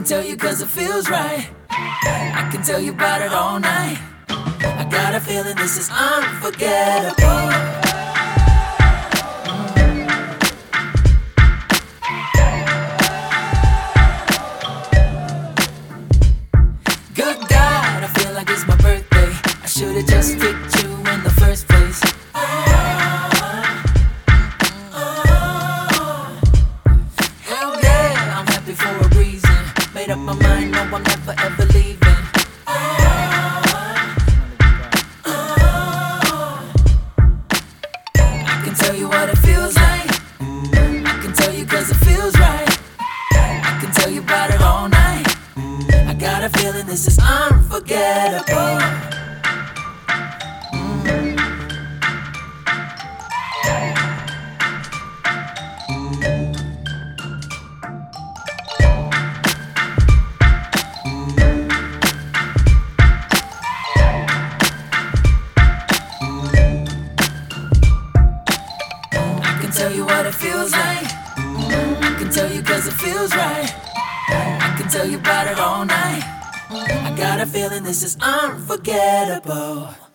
tell you cause it feels right. I can tell you about it all night. I got a feeling this is unforgettable. Good God, I feel like it's my birthday. I should've just picked you in the first place. Hell yeah, I'm happy for a reason. Made up my mind, no, I'm never ever leaving. I can tell you what it feels like. I can tell you cause it feels right. I can tell you about it all night. I got a feeling this is unforgettable. I can tell you what it feels like. I can tell you cause it feels right. I can tell you about it all night. I got a feeling this is unforgettable.